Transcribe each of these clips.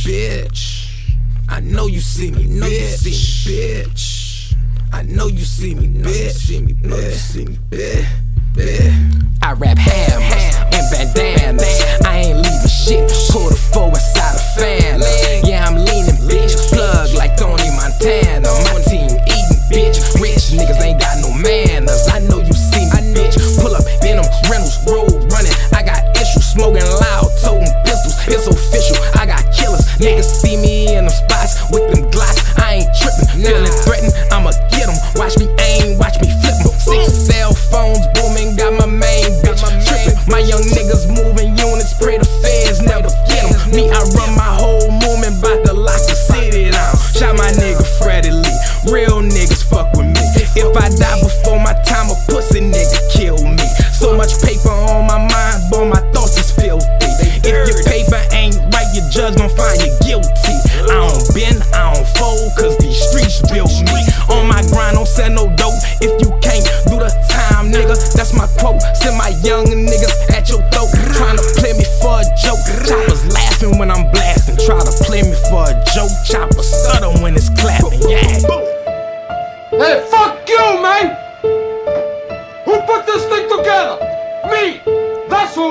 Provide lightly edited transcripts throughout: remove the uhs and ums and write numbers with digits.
bitch. I know you see me, bitch. I know you see me, bitch. I rap hammers and bandanas. I ain't leaving shit. Pull the 4 inside a fan. Yeah, I'm leaning, bitch. Plug like Tony Montana. My team eating, bitch. Rich niggas ain't got no manners. I know you see me, bitch. Pull up in them Reynolds road running. I got issues, smoking loud, toting pistols. It's official. I got killers. Niggas see me in them spots with them Glocks. I ain't tripping, feeling threatened. I'ma get them. Watch me aim, watch me flip them. 6 cell phones booming, got my main bitch tripping. My young niggas moving units, pray the feds never get them. Me, I run my whole movement, bout to lock the city down. Shot my nigga Freddie Lee, real niggas fuck with me. If I die before my time, a pussy nigga kill me. So much paper on my mind, boy, my thoughts is filthy. If your paper ain't right, your judge gon' find you guilty. I don't bend, I don't fold, cause these streets built me. On my grind, don't sell no dope if you can't do the time, nigga. That's my quote. Send my young niggas at your throat, tryna play me for a joke. Choppers laughing when I'm blasting, try to play me for a joke. Chopper stutter when it's clapping, yeah. Hey, fuck you, man! Who put this thing together? Me! That's who!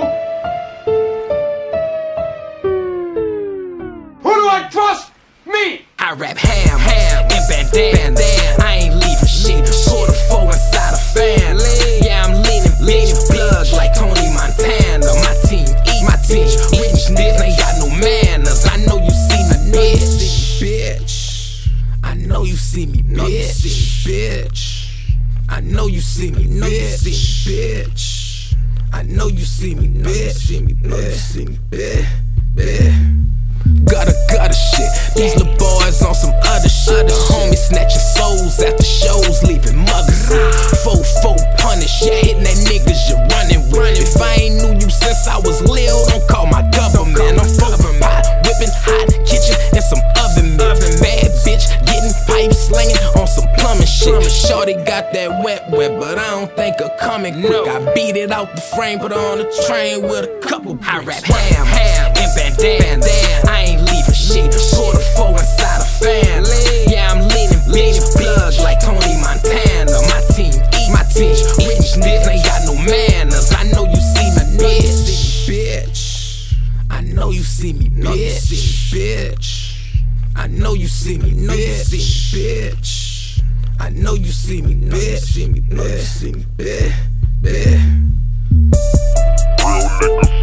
Who do I trust? Me! I rap ham and bandana. I ain't leaving shit. Pull the 4 inside a fan. Yeah, I'm leaning, bitch. Plug like Tony Montana. My team eat, my team rich niggas ain't got no manners. I know you see me, bitch. I know you see me, bitch. I know you see me, bitch. I know you see me, bitch. Gutter shit. These little boys on some other shit. The homies snatching souls after shows, leaving mothers. 4-4 punish, yeah, hitting that niggas you're running with. If I ain't knew you since I was lil, don't call my government. I'm fucking pot, whipping hot kitchen and some oven mitts. Bad bitch getting pipe slinging on some plumbing shit. Shorty got that wet, but I don't think her coming quick. I beat it out the frame, put her on the train with a couple bricks. I rap ham and bandana. I ain't leaving shit. Pull the 4 inside a fan. Yeah, I'm leaning, bitch. Plug like Tony Montana. My team eat, my team rich niggas ain't got no manners. I know you see me, bitch. I know you see me, bitch. I know you see me, bitch. I know you see me, bitch. Real niggas